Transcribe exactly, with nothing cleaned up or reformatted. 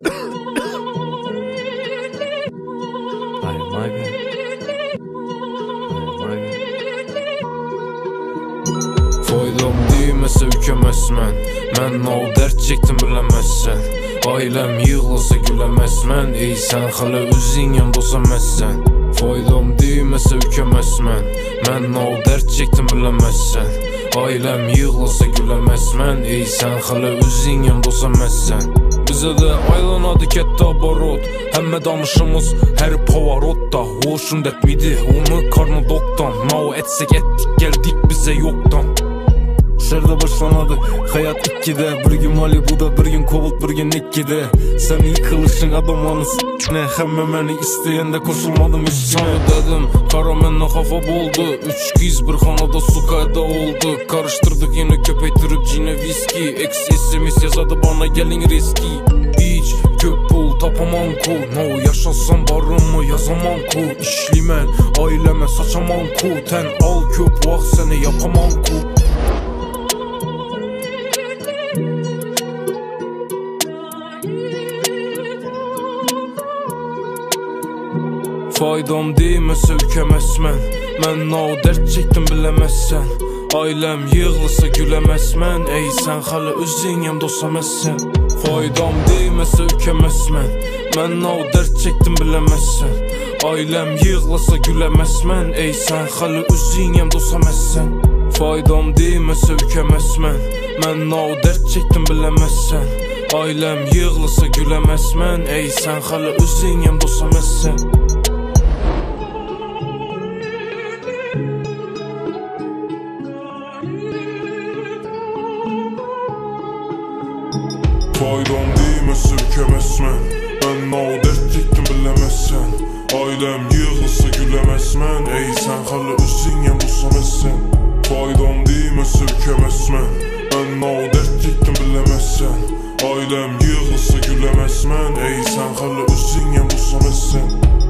Foydam değməsə ükəməsmən. Mən o dərd çəkdim biləməzsən. Ailəm yığılsa güləməzmən. Ey sən hələ özün yanımda olsaməzsən. Foydam değməsə ükəməsmən. Mən o dərd çəkdim biləməzsən. Ailəm yığılsa güləməzmən. Ey sən hələ özün yanımda olsaməzsən. Bizə də aylanadı kətdə abarot. Həmmə danışımız hər pavarotda. Hoşun dətmidi onu karnı doktan. Nao etsək etdik gəldik bizə yoktan. Şərdə başlanadı hayat ikkide. Bir gün Malibu'da, bir gün Kovult, bir gün ikkide. Sen yıkılışın adamlarını s***ne. Həmmə məni istəyəndə koşulmadım üstüne. Dedim kara mənlə xafa boldu. Üç kız bir xanada su qayda oldu. Karıştırdık yine köpəktirib cine viski. Ex S M S yazadı bana gelin riski. Hiç köp pul tapamam ku. No yaşasam barımı yazamam ku. İşlimən ailəmə saçamam ku. Tən al köp vaxt səni yapamam ku. Faydam değməsə ükəməzmən. Mən o dərd çəkdim biləməzsən. Ailəm yığılsa güləməzmən. Ey sən hələ özün yanımda olsaməzsən. Faydam değməsə ükəməzmən. Mən o dərd çəkdim biləməzsən. Ailəm yığılsa güləməzmən. Ey sən hələ özün yanımda olsaməzsən. Faydam değməsə ükəməzmən. Mən o dərd çəkdim biləməzsən. Ailəm yığılsa güləməzmən. Ey sən hələ özün yanımda olsaməzsən. Faydam değməsə ükəməzmən. Mən o dərd çəkdim biləməzsən. Ailəm yığılsa güləməzmən. Ey sən hələ özün yanımda olsaməzsən. Faydam değməsə ükəməzmən. Mən o dərd çəkdim biləməzsən. Ailəm yığılsa güləməzmən. Ey sən hələ özün yanımda olsaməzsən.